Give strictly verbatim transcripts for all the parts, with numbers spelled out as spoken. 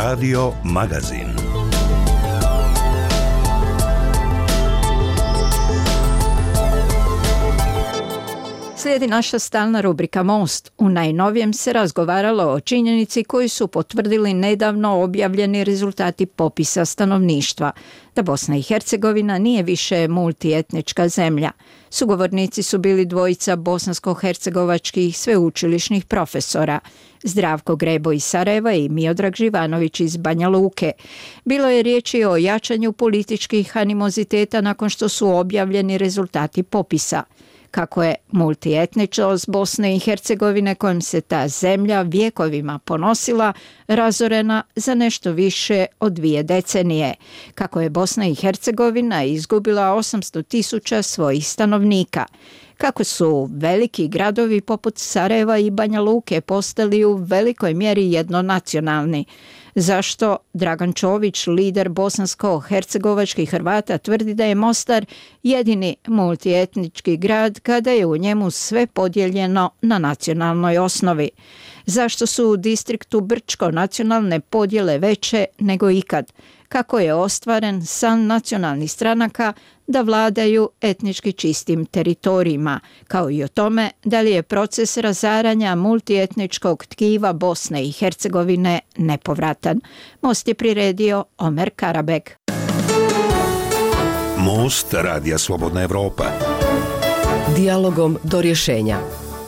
Radio Magazin. Slijedi naša stalna rubrika Most. U najnovijem se razgovaralo o činjenici koju su potvrdili nedavno objavljeni rezultati popisa stanovništva, da Bosna i Hercegovina nije više multietnička zemlja. Sugovornici su bili dvojica bosansko-hercegovačkih sveučilišnih profesora, Zdravko Grebo iz Sarajeva i Miodrag Živanović iz Banja Luke. Bilo je riječi o jačanju političkih animoziteta nakon što su objavljeni rezultati popisa. Kako je multietničnost Bosne i Hercegovine, kojom se ta zemlja vjekovima ponosila, razorena za nešto više od dvije decenije. Kako je Bosna i Hercegovina izgubila osamsto tisuća svojih stanovnika. Kako su veliki gradovi poput Sarajeva i Banja Luke postali u velikoj mjeri jednonacionalni. Zašto Dragan Čović, lider bosansko-hercegovačkih Hrvata, tvrdi da je Mostar jedini multietnički grad kada je u njemu sve podijeljeno na nacionalnoj osnovi? Zašto su u distriktu Brčko nacionalne podjele veće nego ikad? Kako je ostvaren san nacionalnih stranaka da vladaju etnički čistim teritorijima, kao i o tome da li je proces razaranja multietničkog tkiva Bosne i Hercegovine nepovratan. Most je priredio Omer Karabek. Most Radija Slobodna Evropa. Dijalogom do rješenja.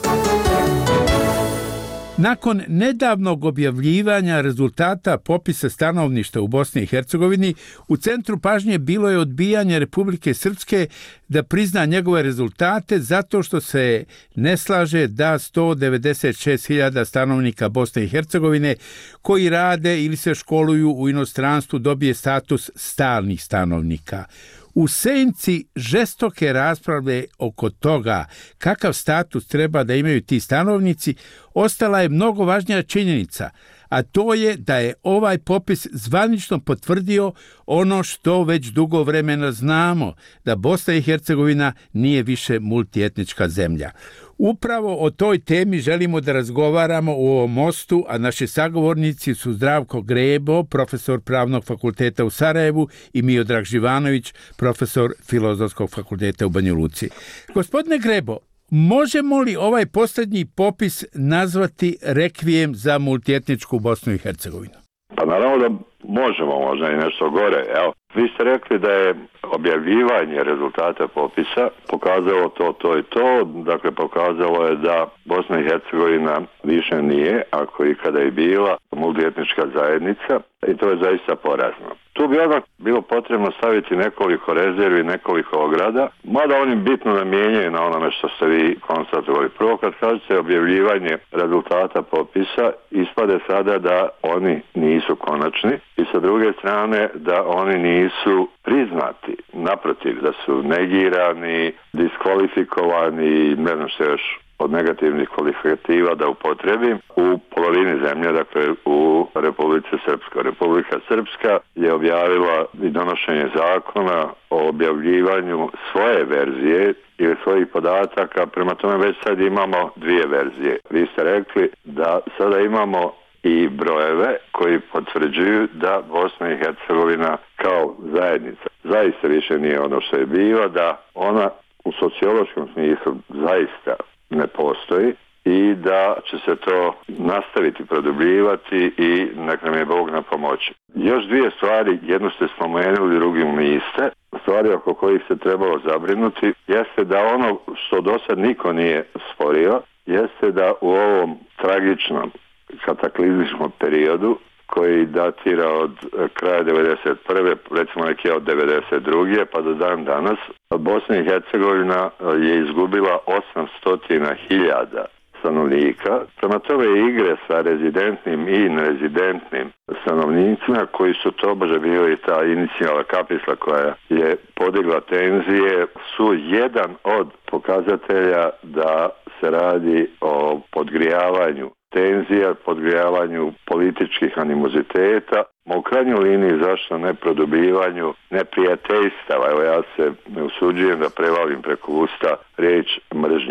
Nakon nedavnog objavljivanja rezultata popisa stanovništva u Bosni i Hercegovini, u centru pažnje bilo je odbijanje Republike Srpske da prizna njegove rezultate zato što se ne slaže da sto devedeset šest hiljada stanovnika Bosne i Hercegovine koji rade ili se školuju u inostranstvu dobije status stalnih stanovnika. U senci žestoke rasprave oko toga kakav status treba da imaju ti stanovnici, ostala je mnogo važnija činjenica, a to je da je ovaj popis zvanično potvrdio ono što već dugo vremena znamo, da Bosna i Hercegovina nije više multietnička zemlja. Upravo o toj temi želimo da razgovaramo u ovom mostu, a naši sagovornici su Zdravko Grebo, profesor Pravnog fakulteta u Sarajevu, i Miodrag Živanović, profesor Filozofskog fakulteta u Banja Luci. Gospodine Grebo, možemo li ovaj posljednji popis nazvati rekvijem za multietničku Bosnu i Hercegovinu? Pa naravno da možemo, možda i nešto gore. Evo, vi ste rekli da je objavljivanje rezultata popisa pokazalo to, to i to. Dakle, pokazalo je da Bosna i Hercegovina više nije, ako i kada je bila, multietnička zajednica, i to je zaista porazno. Tu bi odmah bilo potrebno staviti nekoliko rezervi, nekoliko ograda, mada oni bitno ne mijenjaju na onome što ste vi konstatovali. Prvo, kad kažete objavljivanje rezultata popisa, ispade sada da oni nisu konačni, i sa druge strane da oni nisu priznati. Naprotiv, da su negirani, diskvalifikovani, ne znam što još od negativnih kvalifikativa da upotrebim, u polovini zemlje, dakle u Republici Srpskoj. Republika Srpska je objavila i donošenje zakona o objavljivanju svoje verzije ili svojih podataka, prema tome već sad imamo dvije verzije. Vi ste rekli da sada imamo i brojeve koji potvrđuju da Bosna i Hercegovina kao zajednica zaista više nije ono što je bila, da ona u sociološkom smislu zaista ne postoji i da će se to nastaviti produbljivati i nek nam je Bog na pomoći. Još dvije stvari, jednu ste spomenuli, drugim niste. Stvari oko kojih se trebalo zabrinuti jeste da ono što do sad niko nije sporio, jeste da u ovom tragičnom kataklizmičkom periodu koji datira od kraja devedeset prve recimo neki od devedeset druge pa do dan danas, Bosna i Hercegovina je izgubila osamsto hiljada stanovnika. Prema tome igre sa rezidentnim i nerezidentnim stanovnicima koji su tobože bili ta inicijalna kapisla koja je podigla tenzije su jedan od pokazatelja da se radi o podgrijavanju tenzija, podgrijavanju političkih animoziteta, ma u krajnjoj liniji zašto ne produbljivanju neprijateljstava. Evo ja se ne usuđujem da prevalim preko usta riječ mržnje.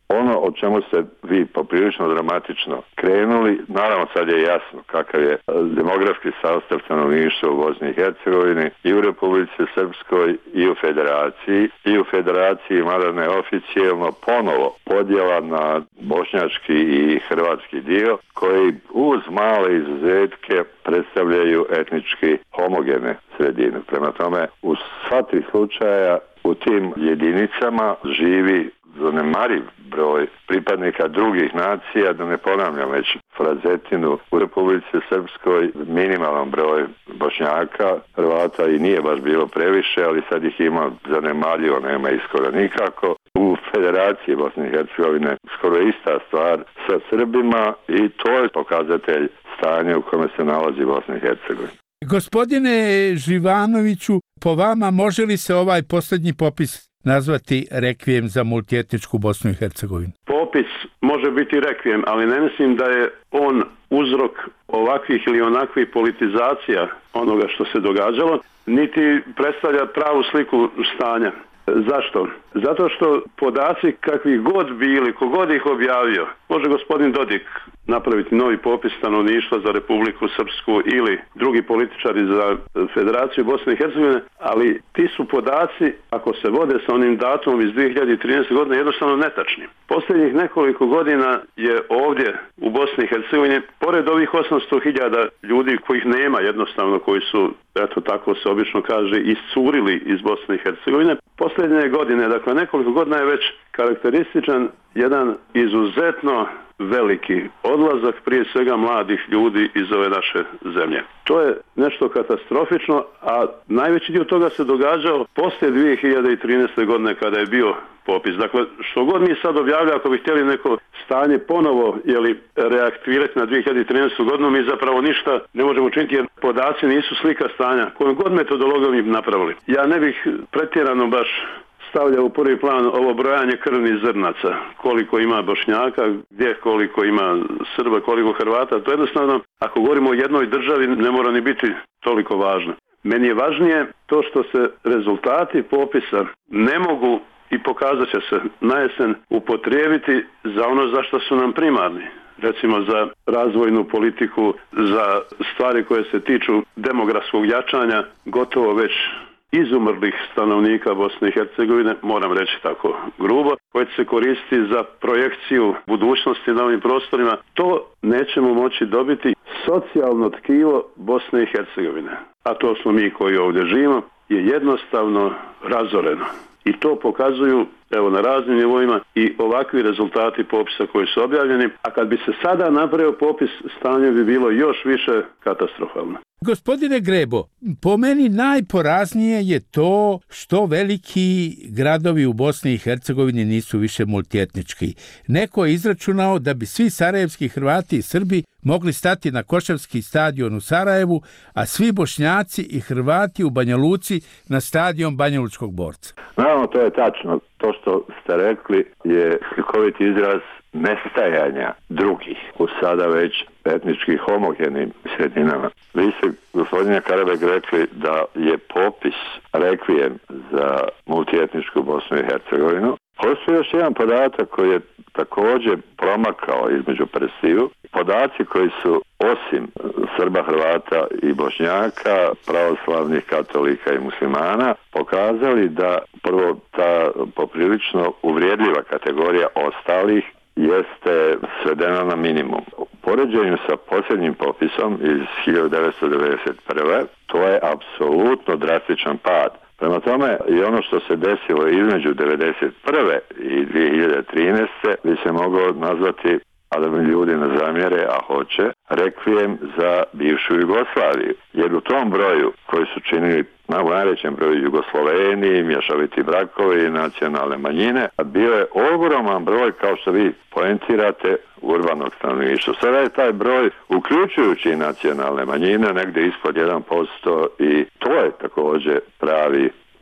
ono o čemu ste vi poprilično dramatično krenuli, naravno sad je jasno kakav je demografski sastav stanovništva u Bosni i Hercegovini i u Republici Srpskoj i u Federaciji. I u Federaciji, mada ne oficijelno, ponovo podjela na bošnjački i hrvatski dio, koji uz male izuzetke predstavljaju etnički homogene sredine. Prema tome, u sva tri slučaja u tim jedinicama živi zanemariv broj pripadnika drugih nacija, da ne ponavljam već frazetinu. U Republici Srpskoj minimalan broj Bošnjaka, Hrvata i nije baš bilo previše, ali sad ih ima zanemarljivo, nema ih skoro nikako. U Federaciji Bosne i Hercegovine skoro ista stvar sa Srbima i to je pokazatelj stanja u kome se nalazi Bosna i Hercegovina. Gospodine Živanoviću, po vama može li se ovaj posljednji popis nazvati rekvijem za multietničku Bosnu i Hercegovinu? Popis može biti rekvijem, ali ne mislim da je on uzrok ovakvih ili onakvih politizacija onoga što se događalo, niti predstavlja pravu sliku stanja. Zašto? Zato što podaci kakvi god bili, kogod ih objavio, može gospodin Dodik napraviti novi popis stanovništva za Republiku Srpsku ili drugi političari za Federaciju Bosne i Hercegovine, ali ti su podaci, ako se vode sa onim datumom iz dvije hiljade trinaeste. godine, jednostavno netačni. Posljednjih nekoliko godina je ovdje u Bosni i Hercegovini, pored ovih osamsto hiljada ljudi kojih nema jednostavno, koji su, eto tako se obično kaže, iscurili iz Bosne i Hercegovine, posljednje godine, dakle nekoliko godina je već karakterističan jedan izuzetno veliki odlazak prije svega mladih ljudi iz ove naše zemlje. To je nešto katastrofično, a najveći dio toga se događao poslije dvije hiljade trinaeste. godine kada je bio popis. Dakle, što god mi sad objavljamo, ako bi htjeli neko stanje ponovo jeli, reaktivirati na dvije hiljade trinaestu. godinu, mi zapravo ništa ne možemo učiniti jer podaci nisu slika stanja. Kojom god metodologijom im napravili. Ja ne bih pretjerano baš stavlja u prvi plan ovo brojanje krvnih zrnaca, koliko ima Bošnjaka, gdje koliko ima Srba, koliko Hrvata. To jednostavno, ako govorimo o jednoj državi, ne mora ni biti toliko važno. Meni je važnije to što se rezultati popisa ne mogu i pokazat će se na jesen upotrijebiti za ono za što su nam primarni. Recimo za razvojnu politiku, za stvari koje se tiču demografskog jačanja, gotovo već izumrlih stanovnika Bosne i Hercegovine, moram reći tako grubo, koje će se koristiti za projekciju budućnosti na ovim prostorima, to nećemo moći dobiti. Socijalno tkivo Bosne i Hercegovine, a to smo mi koji ovdje živimo, je jednostavno razoreno. I to pokazuju evo na raznim nivoima i ovakvi rezultati popisa koji su objavljeni, a kad bi se sada napravio popis, stanje bi bilo još više katastrofalno. Gospodine Grebo, po meni najporaznije je to što veliki gradovi u Bosni i Hercegovini nisu više multietnički. Neko je izračunao da bi svi sarajevski Hrvati i Srbi mogli stati na Košarski stadion u Sarajevu, a svi Bošnjaci i Hrvati u Banja Luci na stadion Banjalučkog borca. Naravno, to je tačno. To što ste rekli je slikoviti izraz nestajanja drugih u sada već etnički homogenim sredinama. Vi ste, gospodine Karabek, rekli da je popis rekvijem za multietničku Bosnu i Hercegovinu. Postoji još jedan podatak koji je također promakao između prstiju. Podaci koji su osim Srba, Hrvata i Bošnjaka, pravoslavnih, katolika i muslimana, pokazali da prvo ta poprilično uvrijedljiva kategorija ostalih jeste svedena na minimum. U poređenju sa posljednjim popisom iz hiljadu devetsto devedeset prve. to je apsolutno drastičan pad. Prema tome, i ono što se desilo između devedeset prve i dvije hiljade trinaeste. bi se moglo nazvati, a da mi ljudi ne zamjere, a hoće, rekvijem za bivšu Jugoslaviju. Jer u tom broju koji su činili na najvećem broju Jugosloveni, mješoviti brakovi, nacionalne manjine, a bio je ogroman broj, kao što vi poentirate, urbanog stanovništva. Sada je taj broj, uključujući nacionalne manjine, negdje ispod jedan posto i to je također pravi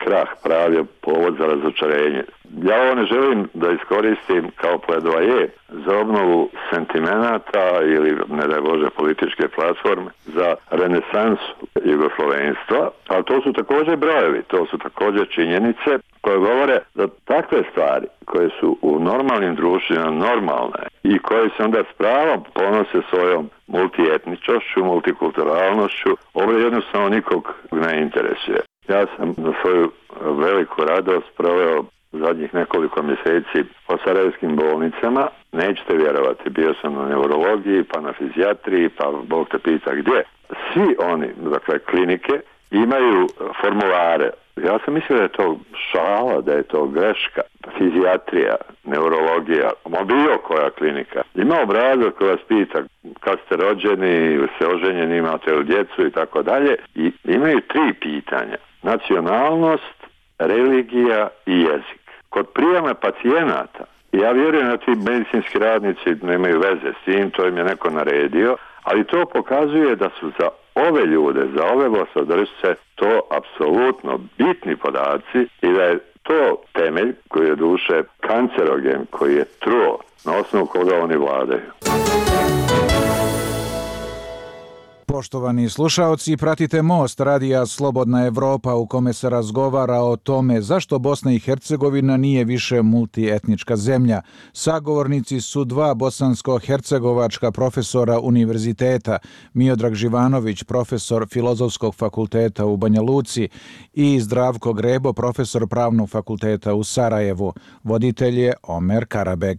krah pravi povod za razočarenje. Ja ovo ne želim da iskoristim kao pledoaje za obnovu sentimenata ili, ne daj Bože, političke platforme za renesansu jugoslovenstva, ali to su također brojevi, to su također činjenice koje govore da takve stvari koje su u normalnim društvima normalne i koje se onda s pravom ponose svojom multietničnošću, multikulturalnošću, ovo jednostavno nikog ne interesuje. Ja sam na svoju veliku radost proveo zadnjih nekoliko mjeseci po sarajevskim bolnicama. Nećete vjerovati, bio sam na neurologiji, pa na fizijatriji, pa Bog te pita gdje. Svi oni, dakle klinike, imaju formulare. Ja sam mislio da je to šala, da je to greška. Fizijatrija, neurologija, bilo koja klinika. Ima obrazac koji vas pita kad ste rođeni, ste oženjeni, imate li djecu i tako dalje. I imaju tri pitanja. Nacionalnost, religija i jezik. Kod prijema pacijenata, ja vjerujem da ti medicinski radnici nemaju veze s tim, to im je neko naredio, ali to pokazuje da su za ove ljude, za ove vlastodržce, to apsolutno bitni podaci i da je to temelj koji je duše kancerogen, koji je truo, na osnovu koga oni vladaju. Poštovani slušaoci, pratite Most radija Slobodna Evropa u kome se razgovara o tome zašto Bosna i Hercegovina nije više multietnička zemlja. Sagovornici su dva bosansko-hercegovačka profesora univerziteta, Miodrag Živanović, profesor Filozofskog fakulteta u Banja Luci i Zdravko Grebo, profesor Pravnog fakulteta u Sarajevu. Voditelj je Omer Karabeg.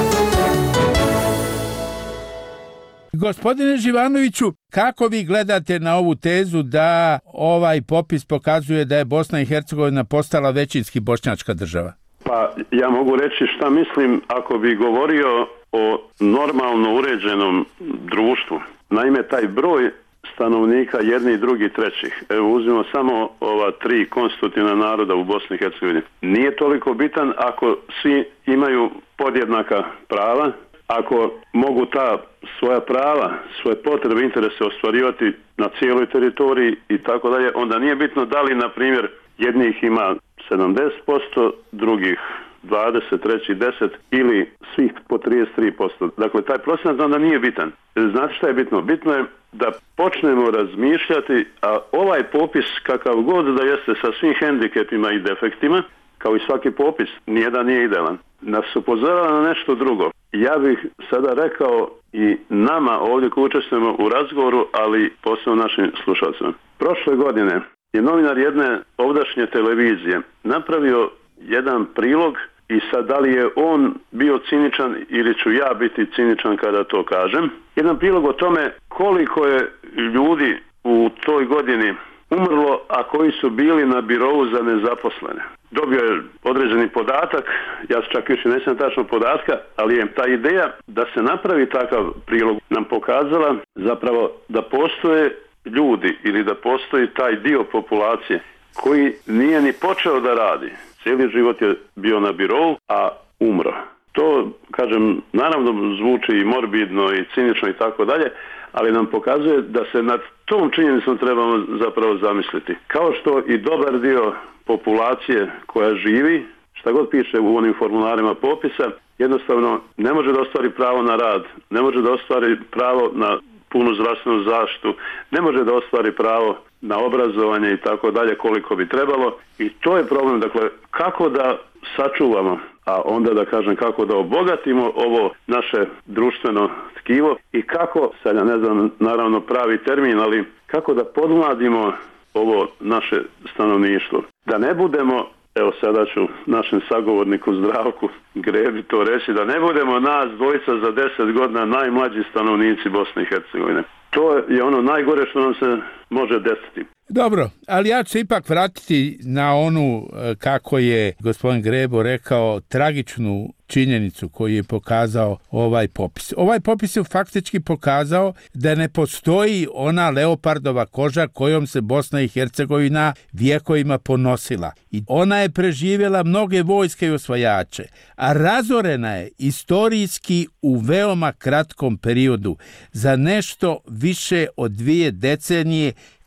Gospodine Živanoviću, kako vi gledate na ovu tezu da ovaj popis pokazuje da je Bosna i Hercegovina postala većinski bošnjačka država? Pa ja mogu reći šta mislim ako bi govorio o normalno uređenom društvu. Naime, taj broj stanovnika jedni i drugi trećih, evo uzmimo samo ova tri konstitutivna naroda u Bosni i Hercegovini, nije toliko bitan ako svi imaju podjednaka prava, ako mogu ta svoja prava, svoje potrebe, interese ostvarivati na cijeloj teritoriji i tako dalje, onda nije bitno da li, na primjer, jednih ima sedamdeset posto, drugih dvadeset, treći deset ili svih po trideset tri posto. Dakle, taj procenat onda nije bitan. Znate šta je bitno? Bitno je da počnemo razmišljati, a ovaj popis kakav god da jeste sa svim hendikepima i defektima, kao i svaki popis, nijedan nije idealan, nas upozorava na nešto drugo. Ja bih sada rekao i nama ovdje koji učestvujemo u razgovoru, ali posebno našim slušalcima. Prošle godine je novinar jedne ovdašnje televizije napravio jedan prilog i sad da li je on bio ciničan ili ću ja biti ciničan kada to kažem. Jedan prilog o tome koliko je ljudi u toj godini umrlo, a koji su bili na birovu za nezaposlene. Dobio je određeni podatak, ja čak više ne znam tačno podatka, ali je ta ideja da se napravi takav prilog nam pokazala zapravo da postoje ljudi ili da postoji taj dio populacije koji nije ni počeo da radi. Cijeli život je bio na birovu, a umro. To, kažem, naravno zvuči i morbidno i cinično i tako dalje, ali nam pokazuje da se nad tom činjenicom trebamo zapravo zamisliti. Kao što i dobar dio populacije koja živi, šta god piše u onim formularima popisa, jednostavno ne može da ostvari pravo na rad, ne može da ostvari pravo na punu zdravstvenu zaštitu, ne može da ostvari pravo na obrazovanje i tako dalje koliko bi trebalo. I to je problem, dakle, kako da sačuvamo, a onda da kažem kako da obogatimo ovo naše društveno tkivo i kako, sad ja ne znam naravno pravi termin, ali kako da podmladimo ovo naše stanovništvo. Da ne budemo, evo sada ću našem sagovorniku Zdravku Grebi to reći, da ne budemo nas dvojica za deset godina najmlađi stanovnici Bosne i Hercegovine. To je ono najgore što nam se može desiti. Dobro, ali ja ću se ipak vratiti na onu, kako je gospodin Grebo rekao, tragičnu činjenicu koju je pokazao ovaj popis. Ovaj popis je faktički pokazao da ne postoji ona leopardova koža kojom se Bosna i Hercegovina vjekovima ponosila. I ona je preživjela mnoge vojske i osvajače, a razorena je istorijski u veoma kratkom periodu za nešto više od dvije decenije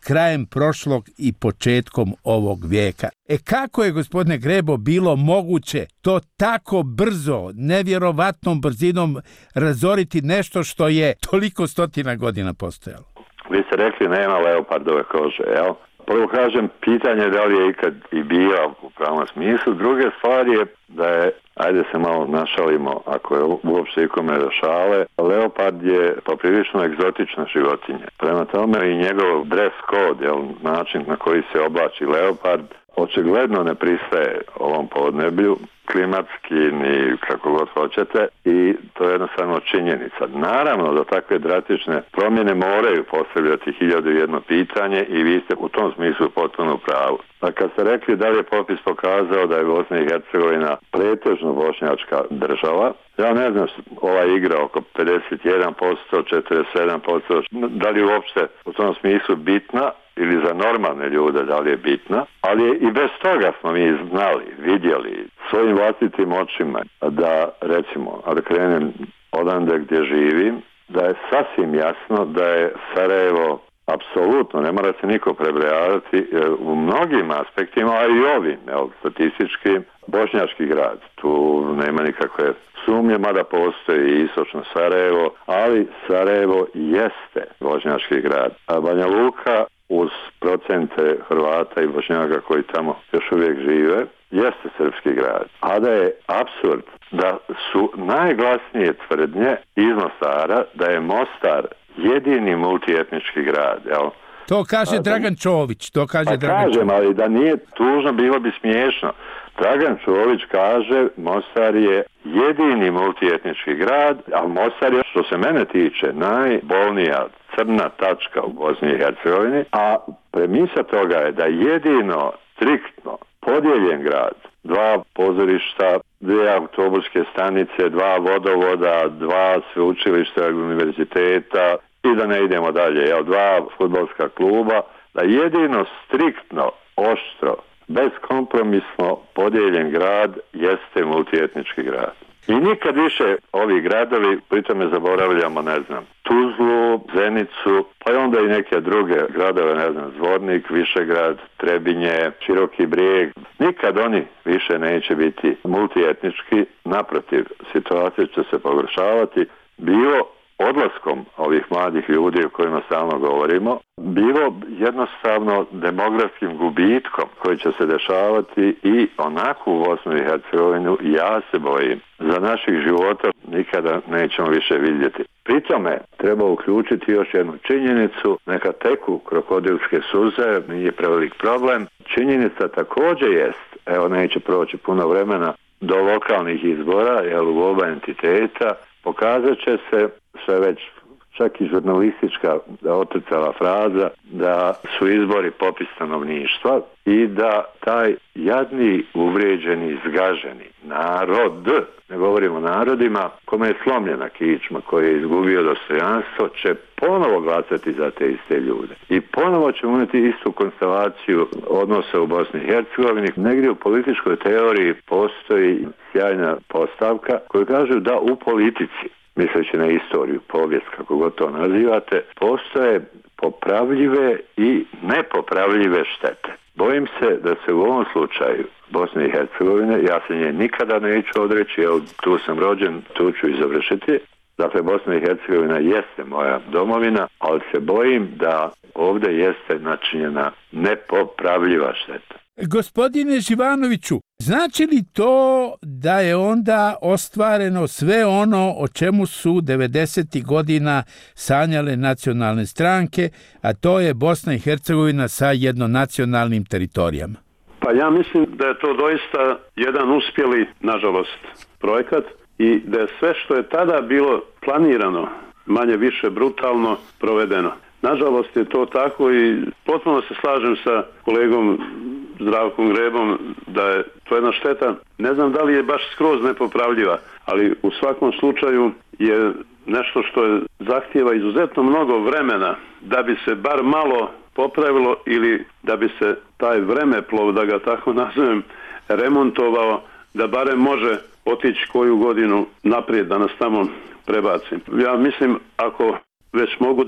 krajem prošlog i početkom ovog vijeka. E kako je, gospodine Grebo, bilo moguće to tako brzo, nevjerovatnom brzinom razoriti nešto što je toliko stotina godina postojalo? Vi ste rekli nema leopardove kože, jel? Prvo kažem, pitanje da li je ikad i bio u pravom smislu. Druge stvari je da je, ajde se malo našalimo, ako je uopšte ikome do šale, leopard je poprilično egzotična životinja. Prema tome i njegov dress code, jel, način na koji se oblači leopard, očigledno ne pristaje ovom podneblju, klimatski ni kako god hoćete, i to je jednostavno činjenica. Naravno da takve drastične promjene moraju postavljati hiljadu i jedno pitanje i vi ste u tom smislu potpuno u pravu. A kad ste rekli da li je popis pokazao da je Bosna i Hercegovina pretežno bošnjačka država, ja ne znam, ova igra oko pedeset jedan posto, četrdeset sedam posto, da li je uopšte u tom smislu bitna, ili za normalne ljude da li je bitna, ali je i bez toga smo mi znali, vidjeli svojim vlastitim očima da, recimo, ali krenem odande gdje živim, da je sasvim jasno da je Sarajevo apsolutno, ne mora se niko prebrojavati, u mnogim aspektima, a i ovim, evo, statistički, bošnjački grad. Tu nema nikakve sumnje, mada postoji i istočno Sarajevo, ali Sarajevo jeste bošnjački grad. A Banja Luka, uz procente Hrvata i Bošnjaka koji tamo još uvijek žive, jeste srpski grad. A da je apsurd da su najglasnije tvrdnje iz Mostara da je Mostar jedini multietnički grad, jel? To kaže a, Dragan Čović, to kaže pa Dragan kažem, Čović. Ali da nije tužno, bilo bi smiješno. Dragan Čović kaže Mostar je jedini multietnički grad, a Mostar je, što se mene tiče, najbolnija crna tačka u Bosni i Hercegovini, a premisa toga je da jedino striktno podijeljen grad, dva pozorišta, dvije autobuske stanice, dva vodovoda, dva sveučilišta, univerziteta i da ne idemo dalje, jel, dva fudbalska kluba, da jedino striktno, oštro, bezkompromisno podijeljen grad jeste multietnički grad. I nikad više ovi gradovi, pritome zaboravljamo, ne znam, Tuzlu, Zenicu, pa i onda i neke druge gradove, ne znam, Zvornik, Višegrad, Trebinje, Široki Brijeg. Nikad oni više neće biti multietnički, naprotiv, situacija će se pogoršavati, bilo odlaskom ovih mladih ljudi o kojima stalno govorimo, bilo jednostavno demografskim gubitkom koji će se dešavati i onako u Bosnu i Hercegovinu, ja se bojim, za naših života nikada nećemo više vidjeti. Pri tome treba uključiti još jednu činjenicu, neka teku krokodilske suze, nije prevelik problem. Činjenica također jest, evo neće proći puno vremena do lokalnih izbora, jel, u oba entiteta, pokazat će se sve već, čak i žurnalistička otrcala fraza, da su izbori popis stanovništva i da taj jadni, uvrijeđeni, zgaženi narod, ne govorimo o narodima, kome je slomljena kičma, koji je izgubio dostojanstvo, će ponovo glasati za te iste ljude. I ponovo ćemo imati istu konstelaciju odnosa u Bosni i Hercegovini. Negdje u političkoj teoriji postoji sjajna postavka koju kažu da u politici, misleći na istoriju, povijest, kako god to nazivate, postoje popravljive i nepopravljive štete. Bojim se da se u ovom slučaju Bosne i Hercegovine, ja se nje nikada neću odreći, evo tu sam rođen, tu ću i završiti. Dakle, Bosna i Hercegovina jeste moja domovina, ali se bojim da ovdje jeste načinjena nepopravljiva šteta. Gospodine Živanoviću, znači li to da je onda ostvareno sve ono o čemu su devedesetih godina sanjale nacionalne stranke, a to je Bosna i Hercegovina sa jednonacionalnim teritorijama? Pa ja mislim da je to doista jedan uspjeli, nažalost, projekat i da je sve što je tada bilo planirano, manje više brutalno, provedeno. Nažalost je to tako i potpuno se slažem sa kolegom Zdravkom Grebom da je to jedna šteta. Ne znam da li je baš skroz nepopravljiva, ali u svakom slučaju je nešto što je zahtijeva izuzetno mnogo vremena da bi se bar malo popravilo ili da bi se taj vremeplov, da ga tako nazovem, remontovao, da barem može otići koju godinu naprijed, da nas tamo prebacim. Ja mislim, ako već mogu da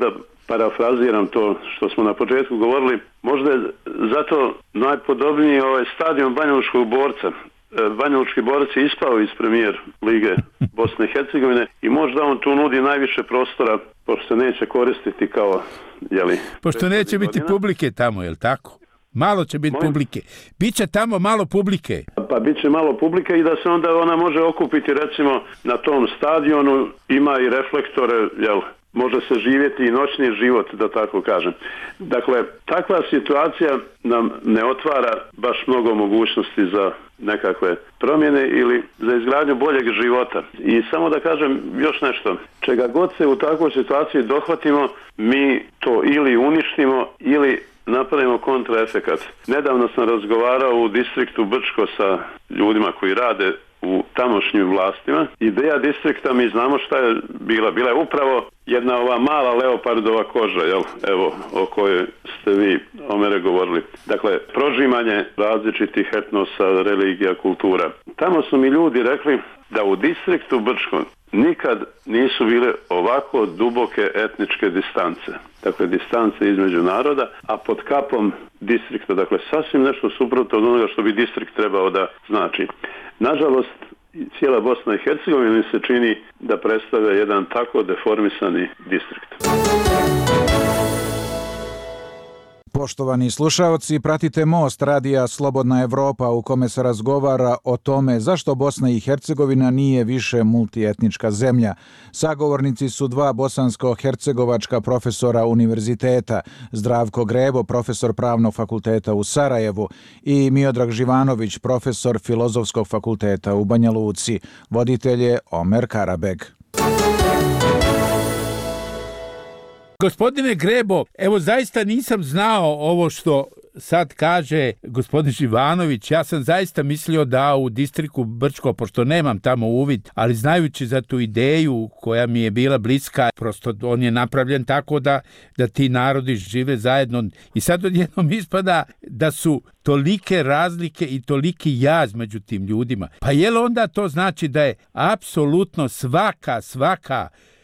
parafraziram to što smo na početku govorili, možda je zato najpodobniji ovaj stadion Banjalučkog borca. Banjalučki borac je ispao iz premijer lige Bosne i Hercegovine i možda on tu nudi najviše prostora, pošto se neće koristiti kao, jeli... Pošto neće biti godina. Publike tamo, je li tako? Malo će biti Mojim? publike. Biće tamo malo publike. Pa bit će malo publike i da se onda ona može okupiti recimo na tom stadionu, ima i reflektore, jel, može se živjeti i noćni život, da tako kažem. Dakle, takva situacija nam ne otvara baš mnogo mogućnosti za nekakve promjene ili za izgradnju boljeg života. I samo da kažem još nešto. Čega god se u takvoj situaciji dohvatimo, mi to ili uništimo ili napravimo kontraefekat. Nedavno sam razgovarao u distriktu Brčko sa ljudima koji rade u tamošnjim vlastima. Ideja distrikta, mi znamo šta je bila. Bila je upravo jedna ova mala leopardova koža, jel? Evo, o kojoj ste vi, Omere, govorili. Dakle, prožimanje različitih etnosa, religija, kultura. Tamo su mi ljudi rekli da u distriktu Brčko nikad nisu bile ovako duboke etničke distance. Dakle, distance između naroda, a pod kapom distrikta. Dakle, sasvim nešto suprotno od onoga što bi distrikt trebao da znači. Nažalost, cijela Bosna i Hercegovina mi se čini da predstavlja jedan tako deformisani distrikt. Poštovani slušaoci, pratite Most radija Slobodna Evropa u kome se razgovara o tome zašto Bosna i Hercegovina nije više multietnička zemlja. Sagovornici su dva bosansko-hercegovačka profesora univerziteta, Zdravko Grebo, profesor Pravnog fakulteta u Sarajevu i Miodrag Živanović, profesor Filozofskog fakulteta u Banja Luci. Voditelj je Omer Karabeg. Gospodine Grebo, evo zaista nisam znao ovo što sad kaže gospodin Živanović. Ja sam zaista mislio da u distriktu Brčko, pošto nemam tamo uvid, ali znajući za tu ideju koja mi je bila bliska, prosto on je napravljen tako da, da ti narodi žive zajedno. I sad odjednom ispada da su tolike razlike i toliki jaz među tim ljudima. Pa je li onda to znači da je apsolutno svaka, svaka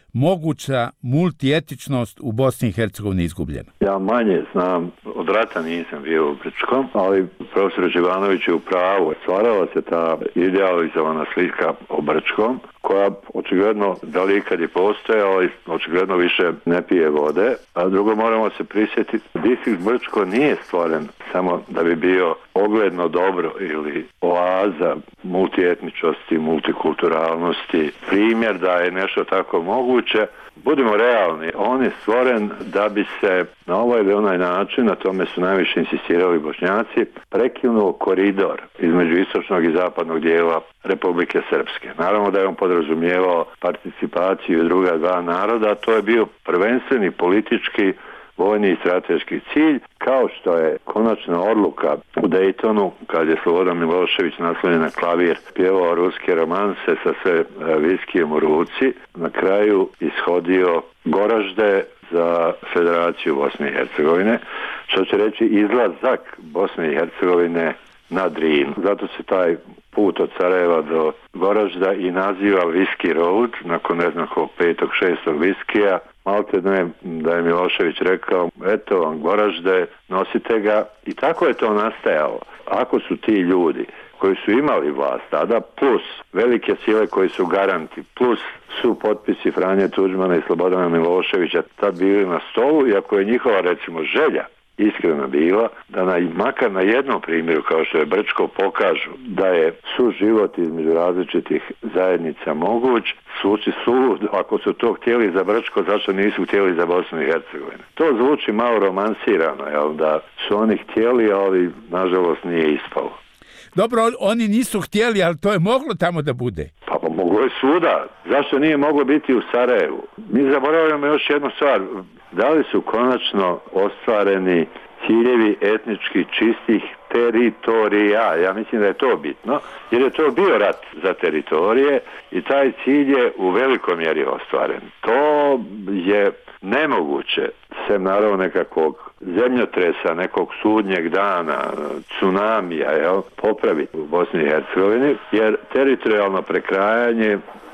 moguća multietičnost u Bosni i Hercegovini izgubljena? Ja manje znam, od rata nisam bio u Brčkom, ali profesor Živanović je u pravu. Stvarala se ta idealizovana slika o Brčkom, koja očigledno da li ikad je postojala, ali očigledno više ne pije vode. A drugo, moramo se prisjetiti, distrikt Brčko nije stvoren samo da bi bio ogledno dobro ili oaza multietničnosti, multikulturalnosti, primjer da je nešto tako moguće. Budimo realni, on je stvoren da bi se na ovaj ili onaj način, na tome su najviše insistirali Bošnjaci, prekinuo koridor između istočnog i zapadnog dijela Republike Srpske. Naravno da je on podrazumijevao participaciju druga dva naroda, a to je bio prvenstveni politički, vojni i strateški cilj, kao što je konačna odluka u Dejtonu, kad je Slobodan Milošević naslonjen na klavir pjevao ruske romanse sa sve viskijem u ruci, na kraju ishodio Goražde za Federaciju Bosne i Hercegovine, što će reći izlazak Bosne i Hercegovine na Drin. Zato se taj put od Sarajeva do Goražda i naziva Whisky Road, nakon ne znam ko petog, šestog viskija. Malte ne da je Milošević rekao, eto vam Goražde, nosite ga, i tako je to nastajalo. Ako su ti ljudi koji su imali vlast tada, plus velike sile koji su garanti, plus su potpisi Franje Tuđmana i Slobodana Miloševića tad bili na stolu, i ako je njihova recimo želja iskreno bila da na, makar na jednom primjeru kao što je Brčko pokažu da je suživot između različitih zajednica moguć, zvuči sud, ako su to htjeli za Brčko, zašto nisu htjeli za Bosnu i Hercegovinu. To zvuči malo romansirano, jel, da su oni htjeli, ali nažalost nije ispalo. Dobro, oni nisu htjeli, ali to je moglo tamo da bude. Pa, pa moglo je svuda. Zašto nije moglo biti u Sarajevu? Mi zaboravljamo još jednu stvar. Da li su konačno ostvareni ciljevi etnički čistih teritorija? Ja mislim da je to bitno, jer je to bio rat za teritorije i taj cilj je u velikoj mjeri ostvaren. To je nemoguće, sem naravno nekakvog zemljotresa, nekog sudnjeg dana, tsunamija, jel, popraviti u Bosni i Hercegovini, jer teritorijalno prekrajanje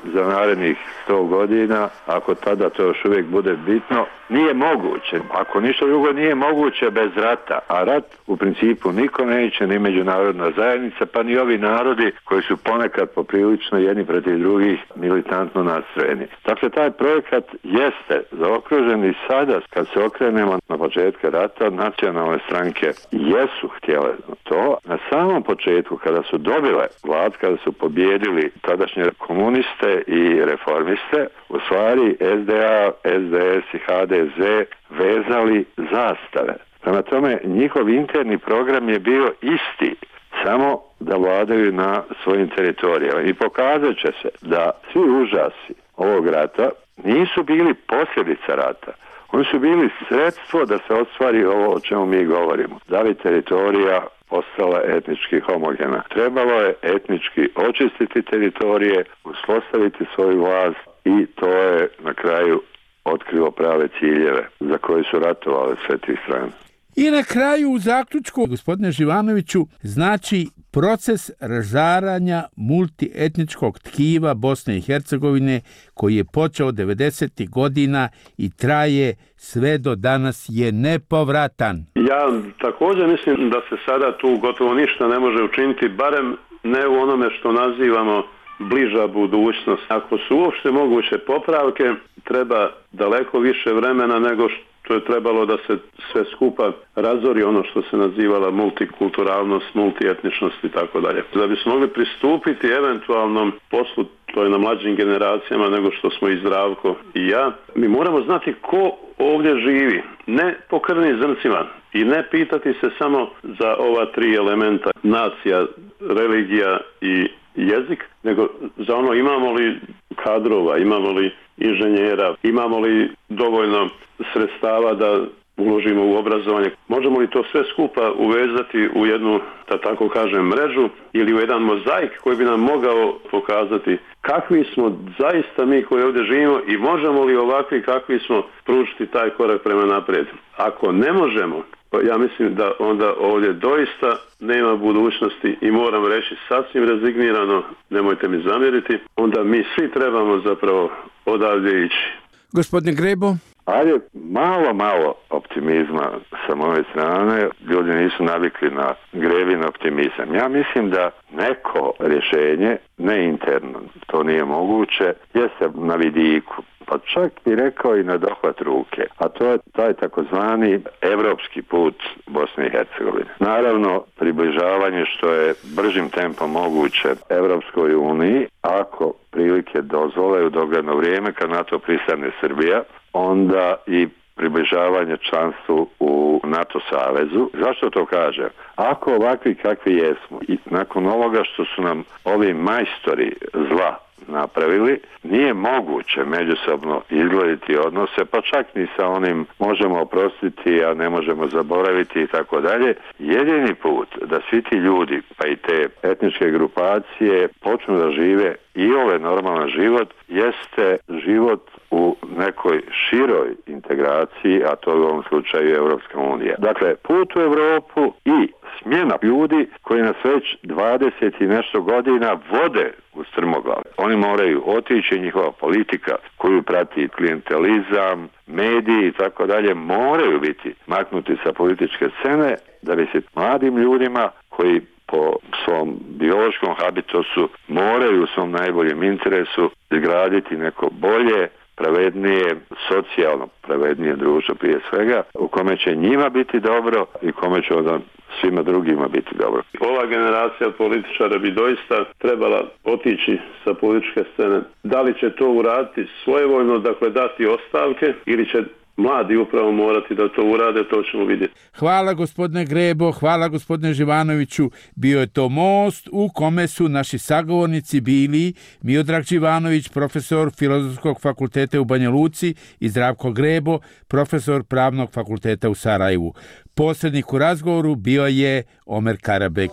za narednih sto godina, ako tada to još uvijek bude bitno, nije moguće. Ako ništa drugo nije moguće bez rata, a rat u principu niko neće, ni međunarodna zajednica, pa ni ovi narodi koji su ponekad poprilično jedni protiv drugih militantno nastrojeni. Dakle, taj projekat jeste zaokružen i sada, kad se okrenemo na početka rata, nacionalne stranke jesu htjele to. Na samom početku, kada su dobile vlast, kada su pobjedili tadašnje komuniste i reformiste, u stvari S D A, S D S i H D Z vezali zastave. Prema tome, njihov interni program je bio isti, samo da vladaju na svojim teritorijama. I pokazat će se da svi užasi ovog rata nisu bili posljedica rata. Oni su bili sredstvo da se ostvari ovo o čemu mi govorimo. Da bi teritorija postala etnički homogena. Trebalo je etnički očistiti teritorije, uspostaviti svoju vlast i to je na kraju otkrilo prave ciljeve za koje su ratovale sve tri strane. I na kraju u zaključku, gospodine Živanoviću, znači proces razaranja multietničkog tkiva Bosne i Hercegovine koji je počeo devedesetih godina i traje sve do danas je nepovratan. Ja također mislim da se sada tu gotovo ništa ne može učiniti, barem ne u onome što nazivamo bliža budućnost. Ako su uopšte moguće popravke, treba daleko više vremena nego što je trebalo da se sve skupa razori ono što se nazivala multikulturalnost, multietničnost i tako dalje. Da bismo mogli pristupiti eventualnom poslu, to je na mlađim generacijama nego što smo i Zdravko i ja, mi moramo znati ko ovdje živi, ne po krvnim zrncima i ne pitati se samo za ova tri elementa, nacija, religija i jezik, nego za ono imamo li kadrova, imamo li inženjera, imamo li dovoljno sredstava da uložimo u obrazovanje. Možemo li to sve skupa uvezati u jednu, da tako kažem, mrežu ili u jedan mozaik koji bi nam mogao pokazati kakvi smo zaista mi koji ovdje živimo i možemo li ovakvi kakvi smo pružiti taj korak prema naprijed. Ako ne možemo, ja mislim da onda ovdje doista nema budućnosti i moram reći sasvim rezignirano, nemojte mi zamjeriti, onda mi svi trebamo zapravo odavdje ići. Gospodine Grebo? Ajde, malo, malo optimizma sa moje strane. Ljudi nisu navikli na Grebin optimizam. Ja mislim da neko rješenje, ne interno, to nije moguće, jeste na vidiku. Pa čak bi rekao i na dohvat ruke, a to je taj takozvani evropski put Bosne i Hercegovine. Naravno, približavanje što je bržim tempom moguće Evropskoj uniji, ako prilike dozvole u dogledno vrijeme, kad na to pristane Srbija, onda i približavanje članstvu u NATO savezu. Zašto to kažem? Ako ovakvi kakvi jesmo i nakon ovoga što su nam ovi majstori zla napravili, nije moguće međusobno izgledati odnose, pa čak ni sa onim možemo oprostiti, a ne možemo zaboraviti i tako dalje. Jedini put da svi ti ljudi, pa i te etničke grupacije, počnu da žive i ovaj normalan život, jeste život u nekoj široj integraciji, a to je u ovom slučaju Europska unija. Dakle, put u Europu i smjena ljudi koji nas već dvadeset i nešto godina vode u strmoglave. Oni moraju otići, njihova politika koju prati klijentelizam, mediji i tako dalje, moraju biti maknuti sa političke scene da bi se mladim ljudima koji po svom biološkom habitusu moraju u svom najboljem interesu izgraditi neko bolje, pravednije, socijalno pravednije društvo prije svega, u kome će njima biti dobro i kome će onda svima drugima biti dobro. Ova generacija političara bi doista trebala otići sa političke scene. Da li će to uraditi svojevoljno, dakle dati ostavke, ili će mladi upravo morati da to urade, to ćemo vidjeti. Hvala gospodine Grebo, hvala gospodine Živanoviću. Bio je to most u kome su naši sagovornici bili Miodrag Živanović, profesor Filozofskog fakulteta u Banja Luci, i Zdravko Grebo, profesor Pravnog fakulteta u Sarajevu. Posrednik u razgovoru bio je Omer Karabek.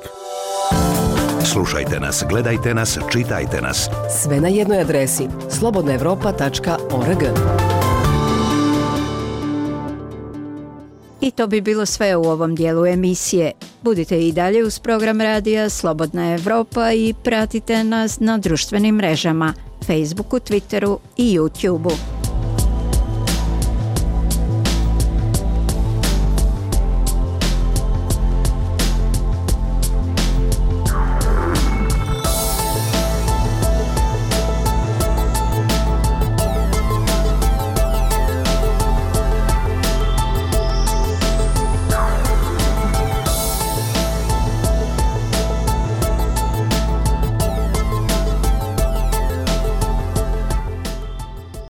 Slušajte nas, gledajte nas, čitajte nas. Sve na jednoj adresi slobodna evropa tačka org. I to bi bilo sve u ovom dijelu emisije. Budite i dalje uz program radija Slobodna Evropa i pratite nas na društvenim mrežama. Facebooku, Twitteru i YouTubeu.